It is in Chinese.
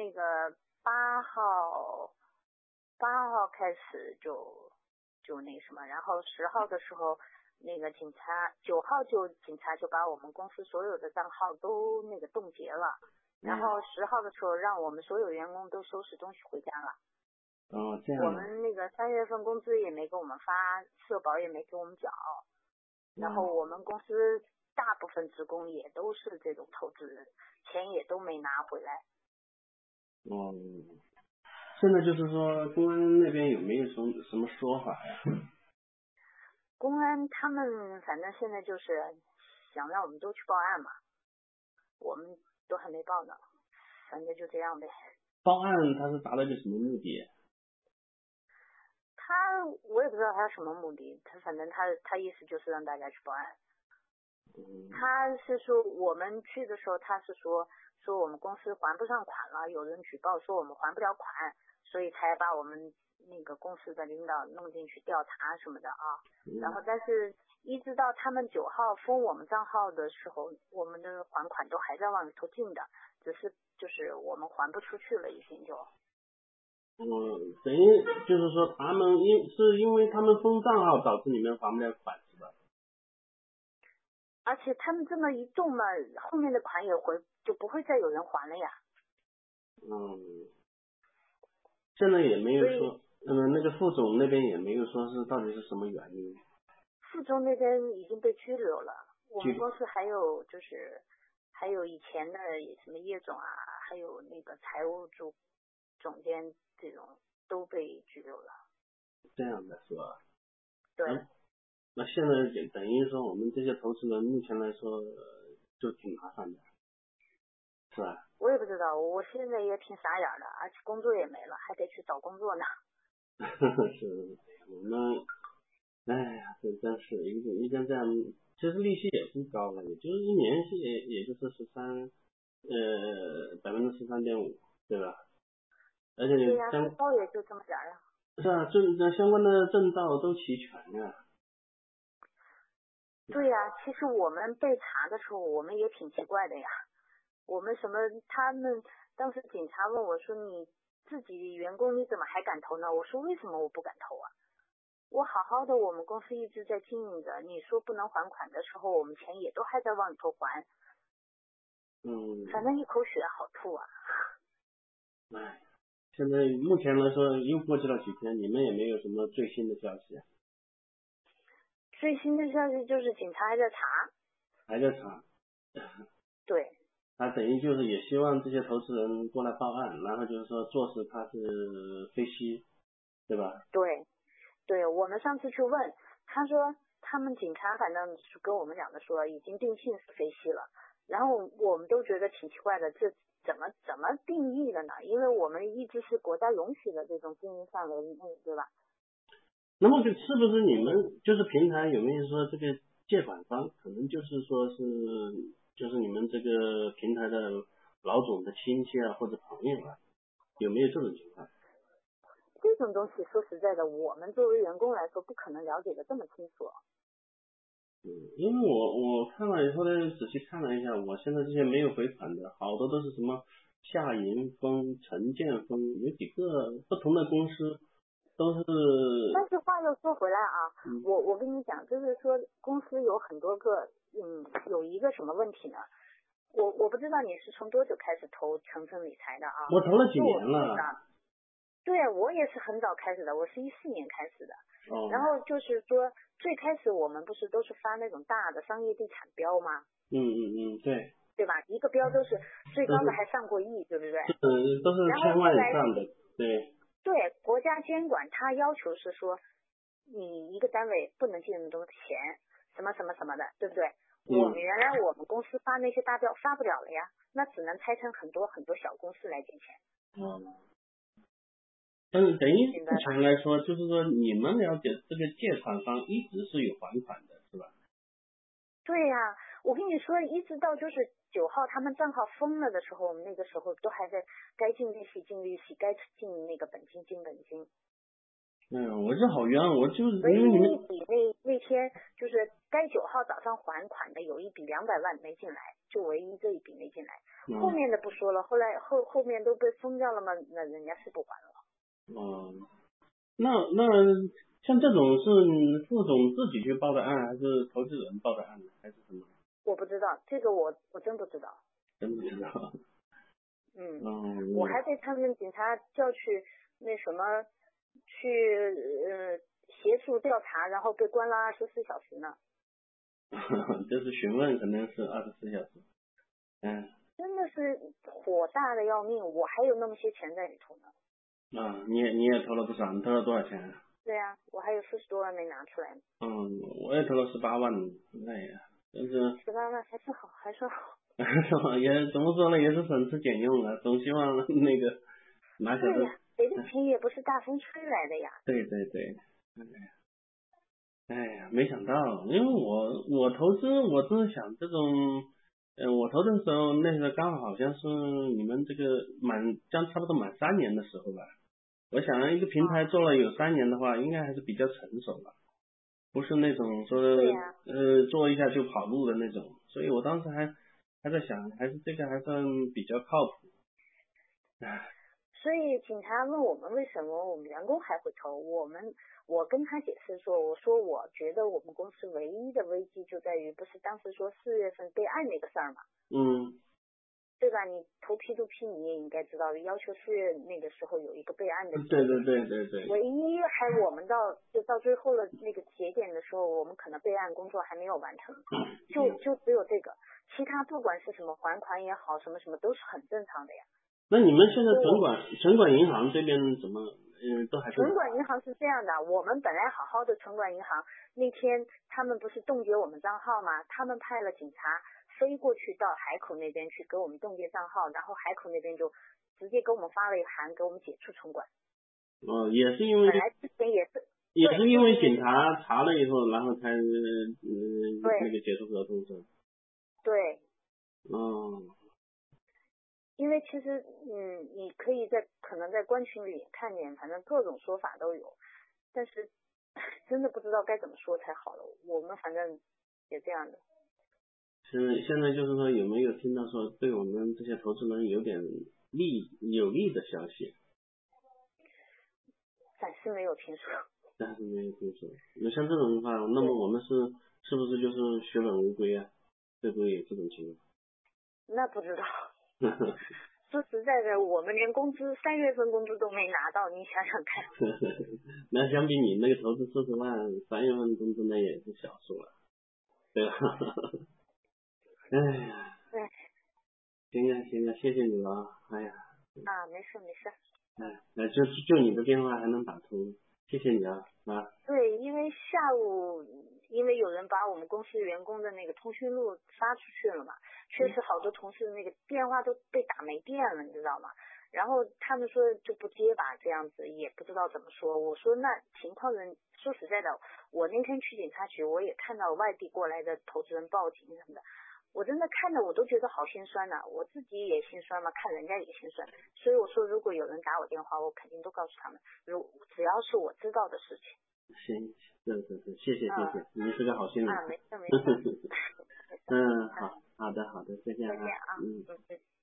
那个8号开始就那什么，然后10号的时候那个警察，9号警察就把我们公司所有的账号都那个冻结了，然后10号的时候让我们所有员工都收拾东西回家了。 哦，这样。 我们那个3月份工资也没给我们发，社保也没给我们缴，然后我们公司大部分职工也都是这种透支人，钱也都没拿回来。 现在就是说公安那边有没有什么说法呀？ 公安他们反正现在就是想让我们都去报案嘛，我们都还没报呢，反正就这样呗。 报案他是达到一个什么目的？ 我也不知道他什么目的，反正他意思就是让大家去报案。他是说我们去的时候，他是说我们公司还不上款了，有人举报说我们还不了款，所以才把我们那个公司的领导弄进去调查什么的啊。然后但是一直到他们9号封我们账号的时候，我们的还款都还在往里头进的，只是就是我们还不出去了，已经就。 等于就是说他们因为他们封账号导致你们还不了款是吧？ 而且他们这么一动嘛，后面的款也就不会再有人还了呀。 现在也没有说，那个副总那边也没有说是到底是什么原因。 副总那边已经被拘留了，我们公司还有以前的什么叶总啊，还有那个财务组总监这种都被拘留了。 这样的是吧？ 对。 那现在也等于说我们这些投资人目前来说就挺麻烦的，是吧？ 我也不知道，我现在也挺傻眼的，而且工作也没了，还得去找工作呢。 是我们，哎呀，这真是一天这样，其实利息也不高了，也就是1年也就是13.5%，对吧？而且对呀，最高也就这么点呀。 是啊，相关的证照都齐全呀。 对呀，其实我们被查的时候，我们也挺奇怪的呀。我们他们当时警察问我说：“你自己员工你怎么还敢投呢？”我说：“为什么我不敢投啊？我好好的，我们公司一直在经营着。你说不能还款的时候，我们钱也都还在往里头还。反正一口血好吐啊。” 现在目前来说又过去了几天，你们也没有什么最新的消息啊？ 最新的消息就是警察还在查。 还在查。 对。 他等于就是也希望这些投资人过来报案，然后就是说坐实他是非虚，对吧？ 对，我们上次去问，他说他们警察反正是跟我们讲的说已经定性是非虚了，然后我们都觉得挺奇怪的，这怎么定义的呢？因为我们一直是国家容许的这种经营范围内，对吧？ 那么是不是你们就是平台有没有说这个借款方可能就是说是就是你们这个平台的老总的亲戚啊或者朋友啊，有没有这种情况？ 这种东西说实在的，我们作为员工来说不可能了解的这么清楚。 因为我看了以后呢，仔细看了一下，我现在这些没有回款的，好多都是什么夏银丰、陈建丰，有几个不同的公司都是。 但是话又说回来啊，我跟你讲，就是说公司有很多个，有一个什么问题呢？我不知道你是从多久开始投诚生理财的啊？ 我投了几年了。 对，我也是很早开始的，我是14年开始的。然后就是说，最开始我们不是都是发那种大的商业地产标吗？ 对。 对吧？一个标都是最高的还上过亿，对不对？ 都是1000万以上的。 对，国家监管他要求是说，你一个单位不能进那么多钱，什么什么什么的，对不对？我们原来我们公司发那些大标发不了了呀，那只能拆成很多很多小公司来借钱。 等于目前来说，就是说你们了解这个借款方一直是有还款的，是吧？ 对呀，我跟你说，一直到就是9号他们账号封了的时候，我们那个时候都还在该进利息进利息，该进那个本金进本金。 我是好冤，我就是唯一因为你们一笔那天就是该9号早上还款的有一笔200万没进来，就唯一这一笔没进来，后面的不说了，后面都被封掉了嘛，那人家是不还了。 那像这种是副总自己去报的案，还是投资人报的案，还是什么？ 我不知道这个我真不知道。 真不知道。 我还被他们警察叫去那什么去协助调查，然后被关了24小时呢。 就是询问可能是24小时。 真的是火大的要命，我还有那么些钱在里头呢。 你也投了不少，你投了多少钱啊？ 对啊，我还有40多万没拿出来。 我也投了18万，哎呀，但是 18万还算好，还算好。 也怎么说呢，也是省吃俭用啊，总希望那个拿小的。 对呀，谁的钱也不是大风吹来的呀。 对，哎呀，没想到，因为我投资，我是想这种，我投的时候那时候刚好像是你们这个差不多满3年的时候吧。我想一个平台做了有3年的话，应该还是比较成熟了，不是那种说做一下就跑路的那种，所以我当时还在想，还是这个还算比较靠谱。 所以警察问我们为什么我们员工还会投，我跟他解释说，我说我觉得我们公司唯一的危机就在于，不是当时说4月份备案那个事儿嘛。对吧？你投 P2P 你也应该知道，要求4月那个时候有一个备案的节点。 对。 唯一我们到最后了那个节点的时候，我们可能备案工作还没有完成，就只有这个，其他不管是什么还款也好，什么什么都是很正常的呀。 那你们现在存管银行这边怎么都还是？ 存管银行是这样的，我们本来好好的存管银行，那天他们不是冻结我们账号吗？他们派了警察飞过去到海口那边去给我们冻结账号，然后海口那边就直接给我们发了一个函，给我们解除存管。 也是因为本来之前也是因为警察查了以后，然后才那个解除合同是吧？ 对。因为其实你可以可能在官群里看见，反正各种说法都有，但是真的不知道该怎么说才好了。我们反正也这样的。 现在就是说有没有听到说对我们这些投资人有点有利的消息？ 暂时没有听说。 那像这种的话，那么我们是不是就是血本无归啊？会不会有这种情况？ 那不知道。说实在的，我们连工资3月份工资都没拿到，你想想看。 那相比你那个投资40万，3月份工资那也是小数了，对吧？哎呀，行啊，谢谢你了，哎呀。 没事。 就你的电话还能打通，谢谢你啊。 对，因为下午有人把我们公司员工的那个通讯录发出去了嘛，确实好多同事那个电话都被打没电了，你知道吗？然后他们说就不接吧，这样子也不知道怎么说。我说那情况说实在的，我那天去警察局，我也看到外地过来的投资人报警什么的，我真的看着我都觉得好心酸呐，我自己也心酸嘛，看人家也心酸。所以我说，如果有人打我电话，我肯定都告诉他们，只要是我知道的事情。 行，是，谢谢，你是个好心人。 没事。 好的，再见啊。 再见啊。